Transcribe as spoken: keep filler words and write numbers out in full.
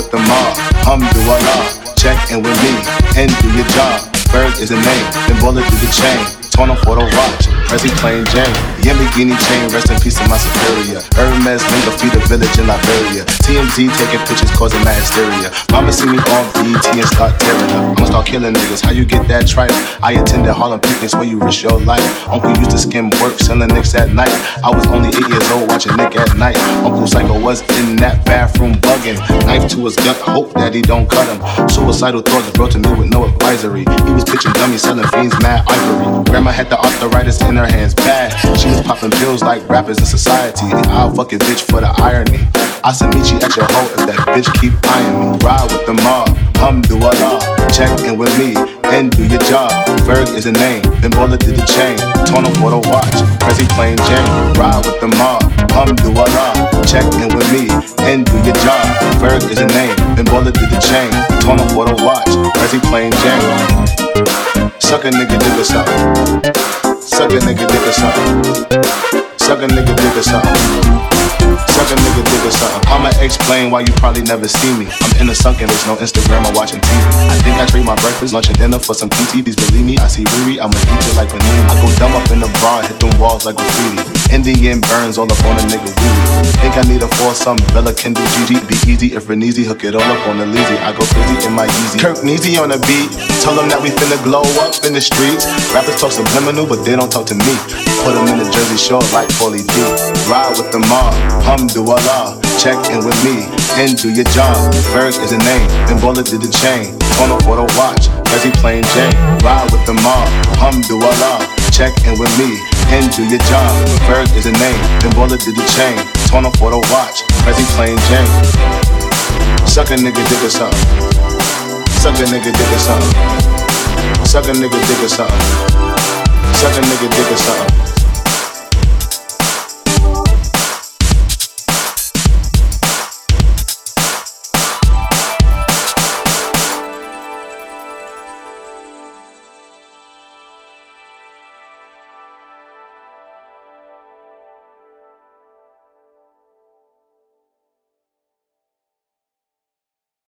with the mob, Alhamdulillah. Check in with me and do your job. Berg is a name, then bullet through the chain. Torn up for the watch, Prezi plain Jane. The Lamborghini chain, rest in peace to my superior. Hermes Lingo feed a village in Liberia. T M Z taking pictures causing mad hysteria. Mama see me on B E T and start tearing up. I'ma start killing niggas, how you get that tripe? I attended Harlem picnics where you risk your life. Uncle used to skim work, selling nicks at night. I was only eight years old watching Nick at night. Uncle Psycho was in that bathroom bugging. Knife to his gut, hope that he don't cut him. Suicidal thoughts brought to me with no advisory. He was pitching dummies, selling fiends, mad ivory. Grandma had the arthritis in her hands bad. She was popping pills like rappers in society. And I'll fuck a bitch for the irony. I said meet you at your hoe if that bitch keep eyeing me. Ride with the mob, Alhamdulillah. Check in with me and do your job. Berg is a name, then bullet through the chain. Torn up for the watch, Prezi plain Jane. Ride with the mob, Alhamdulillah. Check in with me and do your job. Berg is a name, then bullet through the chain. Torn up for the watch, Prezi plain Jane. Suck a nigga dick or something. Suck a nigga dick or something. Suck a nigga dick or something. Suck a nigga dick or something. I'ma explain why you probably never see me. I'm in the sunken, there's no Instagram or watching T V. I think I trade my breakfast, lunch and dinner for some P T Vs. Believe me, I see Riri, I'ma eat you like panini. I go dumb up in the bar, hit them walls like graffiti. Indian burns all up on a nigga weedy. Think I need a foursome, Bella can do G G. Be easy if Reneezy, hook it all up on the leasy. I go crazy in my Yeezy. Kirk Neezy on the beat, tell them that we finna glow up in the streets. Rappers talk subliminal, but they don't talk to me. Put them in the Jersey Shore like Paulie D. Ride with the mob, Alhamdulillah. Check in with me and do your job. Berg is a name, then bullet through the chain. Torn up for the watch, Prezi plain Jane. Ride with the mob, Alhamdulillah. Check in with me and do your job. Berg is a name, then bullet through the chain. Torn up for the watch, Prezi plain Jane. Suck a nigga dick or something. Suck a nigga dick or something. Suck a nigga dick or something. Suck a nigga dick or something.